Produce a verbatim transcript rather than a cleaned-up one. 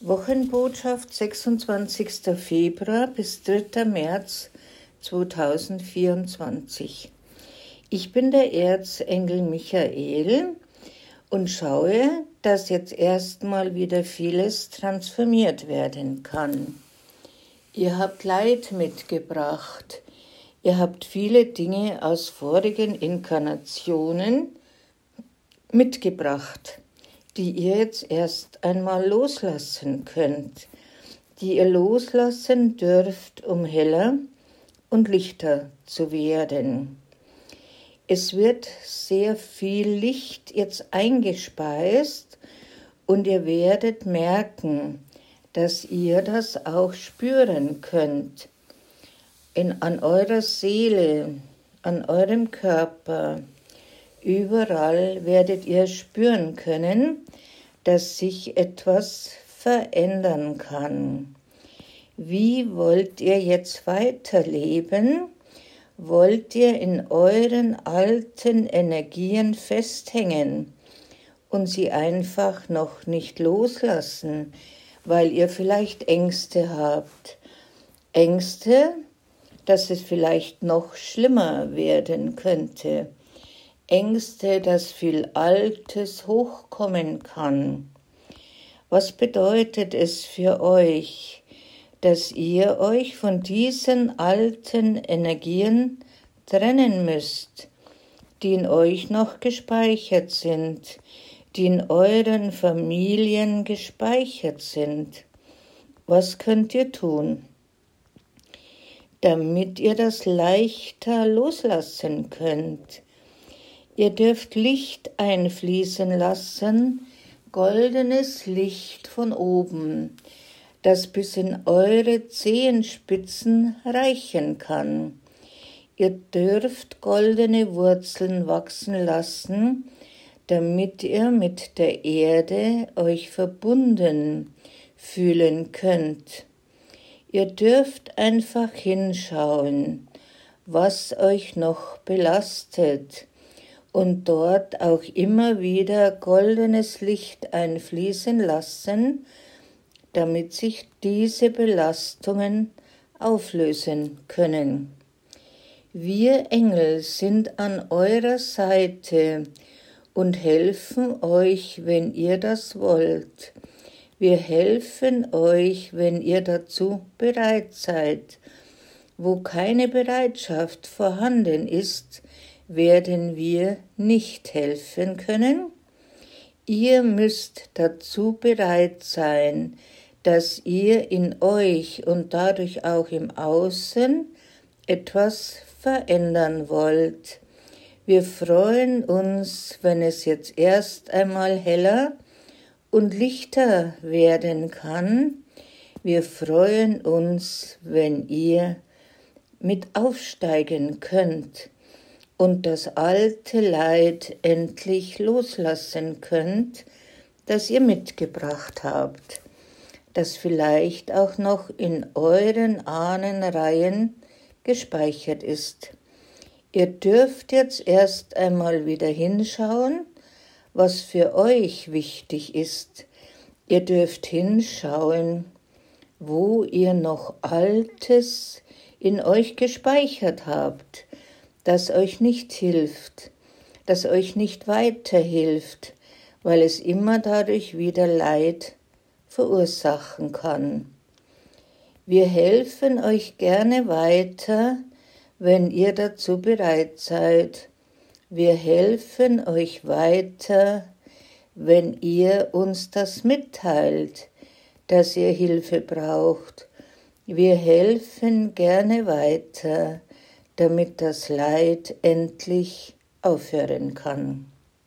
Wochenbotschaft sechsundzwanzigster Februar bis dritter März zweitausendvierundzwanzig. Ich bin der Erzengel Michael und schaue, dass jetzt erstmal wieder vieles transformiert werden kann. Ihr habt Leid mitgebracht. Ihr habt viele Dinge aus vorigen Inkarnationen mitgebracht, die ihr jetzt erst einmal loslassen könnt, die ihr loslassen dürft, um heller und lichter zu werden. Es wird sehr viel Licht jetzt eingespeist und ihr werdet merken, dass ihr das auch spüren könnt. In, an eurer Seele, an eurem Körper, überall werdet ihr spüren können, dass sich etwas verändern kann. Wie wollt ihr jetzt weiterleben? Wollt ihr in euren alten Energien festhängen und sie einfach noch nicht loslassen, weil ihr vielleicht Ängste habt? Ängste, dass es vielleicht noch schlimmer werden könnte. Ängste, dass viel Altes hochkommen kann. Was bedeutet es für euch, dass ihr euch von diesen alten Energien trennen müsst, die in euch noch gespeichert sind, die in euren Familien gespeichert sind? Was könnt ihr tun, damit ihr das leichter loslassen könnt? Ihr dürft Licht einfließen lassen, goldenes Licht von oben, das bis in eure Zehenspitzen reichen kann. Ihr dürft goldene Wurzeln wachsen lassen, damit ihr mit der Erde euch verbunden fühlen könnt. Ihr dürft einfach hinschauen, was euch noch belastet, und dort auch immer wieder goldenes Licht einfließen lassen, damit sich diese Belastungen auflösen können. Wir Engel sind an eurer Seite und helfen euch, wenn ihr das wollt. Wir helfen euch, wenn ihr dazu bereit seid. Wo keine Bereitschaft vorhanden ist, werden wir nicht helfen können. Ihr müsst dazu bereit sein, dass ihr in euch und dadurch auch im Außen etwas verändern wollt. Wir freuen uns, wenn es jetzt erst einmal heller und lichter werden kann. Wir freuen uns, wenn ihr mit aufsteigen könnt und das alte Leid endlich loslassen könnt, das ihr mitgebracht habt, das vielleicht auch noch in euren Ahnenreihen gespeichert ist. Ihr dürft jetzt erst einmal wieder hinschauen, was für euch wichtig ist. Ihr dürft hinschauen, wo ihr noch Altes in euch gespeichert habt, das euch nicht hilft, das euch nicht weiterhilft, weil es immer dadurch wieder Leid verursachen kann. Wir helfen euch gerne weiter, wenn ihr dazu bereit seid. Wir helfen euch weiter, wenn ihr uns das mitteilt, dass ihr Hilfe braucht. Wir helfen gerne weiter, damit das Leid endlich aufhören kann.